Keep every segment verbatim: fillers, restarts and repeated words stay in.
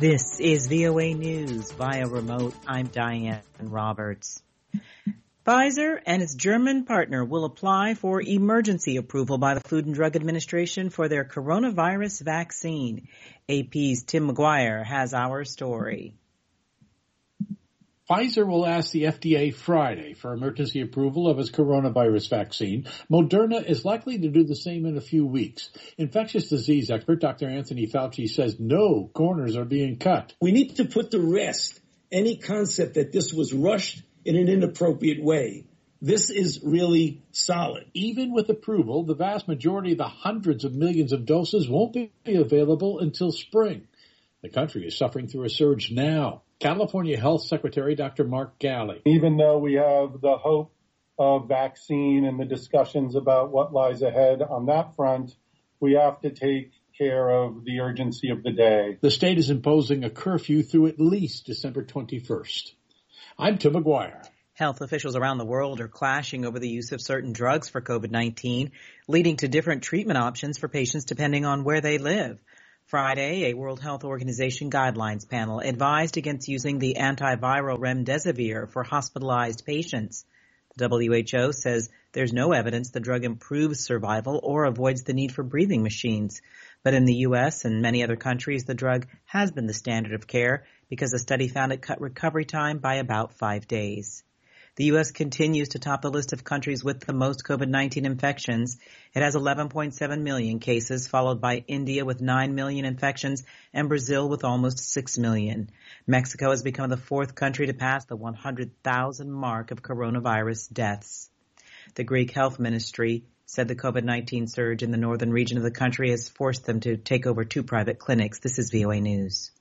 This is V O A News via remote. I'm Diane Roberts. Pfizer and its German partner will apply for emergency approval by the Food and Drug Administration for their coronavirus vaccine. A P's Tim McGuire has our story. Pfizer will ask the F D A Friday for emergency approval of its coronavirus vaccine. Moderna is likely to do the same in a few weeks. Infectious disease expert Doctor Anthony Fauci says no corners are being cut. We need to put to rest any concept that this was rushed in an inappropriate way. This is really solid. Even with approval, the vast majority of the hundreds of millions of doses won't be available until spring. The country is suffering through a surge now. California Health Secretary Doctor Mark Ghaly. Even though we have the hope of vaccine and the discussions about what lies ahead on that front, we have to take care of the urgency of the day. The state is imposing a curfew through at least December twenty-first. I'm Tim McGuire. Health officials around the world are clashing over the use of certain drugs for COVID nineteen, leading to different treatment options for patients depending on where they live. Friday, a World Health Organization guidelines panel advised against using the antiviral remdesivir for hospitalized patients. The W H O says there's no evidence the drug improves survival or avoids the need for breathing machines. But in the U S and many other countries, the drug has been the standard of care because a study found it cut recovery time by about five days. The U S continues to top the list of countries with the most COVID nineteen infections. It has eleven point seven million cases, followed by India with nine million infections and Brazil with almost six million. Mexico has become the fourth country to pass the one hundred thousand mark of coronavirus deaths. The Greek Health Ministry said the COVID nineteen surge in the northern region of the country has forced them to take over two private clinics. This is V O A News.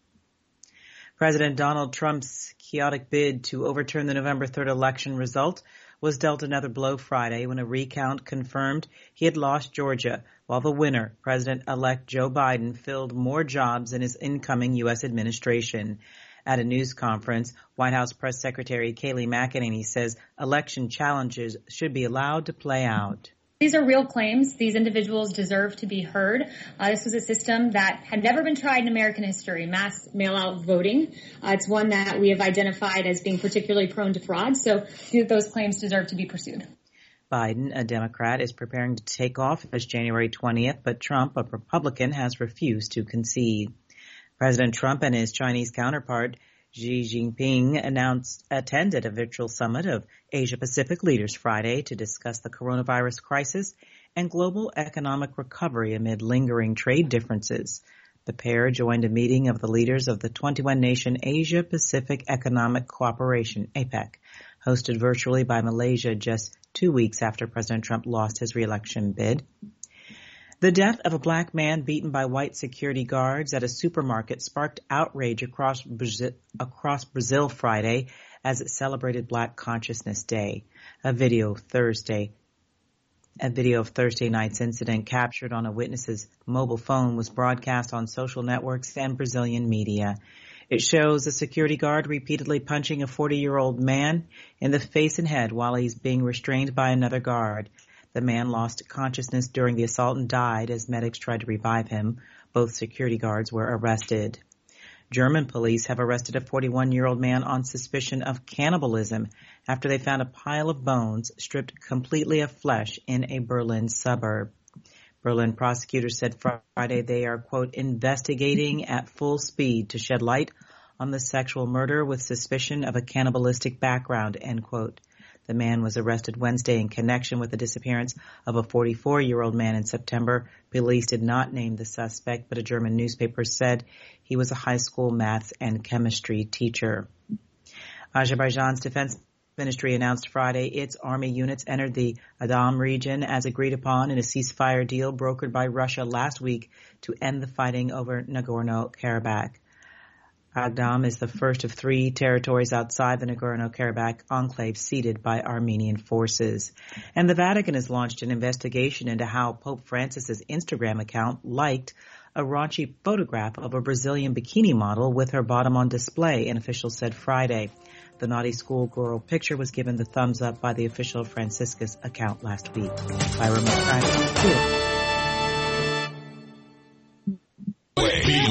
President Donald Trump's chaotic bid to overturn the November third election result was dealt another blow Friday when a recount confirmed he had lost Georgia, while the winner, President-elect Joe Biden, filled more jobs in his incoming U S administration. At a news conference, White House Press Secretary Kayleigh McEnany says election challenges should be allowed to play out. These are real claims. These individuals deserve to be heard. Uh, this was a system that had never been tried in American history, mass mail-out voting. Uh, it's one that we have identified as being particularly prone to fraud, so those claims deserve to be pursued. Biden, a Democrat, is preparing to take office January twentieth, but Trump, a Republican, has refused to concede. President Trump and his Chinese counterpart Xi Jinping announced attended a virtual summit of Asia-Pacific leaders Friday to discuss the coronavirus crisis and global economic recovery amid lingering trade differences. The pair joined a meeting of the leaders of the twenty-one nation Asia-Pacific Economic Cooperation, APEC, hosted virtually by Malaysia just two weeks after President Trump lost his re-election bid. The death of a black man beaten by white security guards at a supermarket sparked outrage across Brazil, across Brazil Friday as it celebrated Black Consciousness Day. A video Thursday, a video of Thursday night's incident captured on a witness's mobile phone was broadcast on social networks and Brazilian media. It shows a security guard repeatedly punching a forty-year-old man in the face and head while he's being restrained by another guard. The man lost consciousness during the assault and died as medics tried to revive him. Both security guards were arrested. German police have arrested a forty-one-year-old man on suspicion of cannibalism after they found a pile of bones stripped completely of flesh in a Berlin suburb. Berlin prosecutors said Friday they are, quote, investigating at full speed to shed light on the sexual murder with suspicion of a cannibalistic background, end quote. The man was arrested Wednesday in connection with the disappearance of a forty-four-year-old man in September. Police did not name the suspect, but a German newspaper said he was a high school math and chemistry teacher. Azerbaijan's defense ministry announced Friday its army units entered the Adam region as agreed upon in a ceasefire deal brokered by Russia last week to end the fighting over Nagorno-Karabakh. Agdam is the first of three territories outside the Nagorno-Karabakh enclave ceded by Armenian forces. And the Vatican has launched an investigation into how Pope Francis's Instagram account liked a raunchy photograph of a Brazilian bikini model with her bottom on display, an official said Friday. The naughty schoolgirl picture was given the thumbs up by the official Franciscus account last week. By remote practice,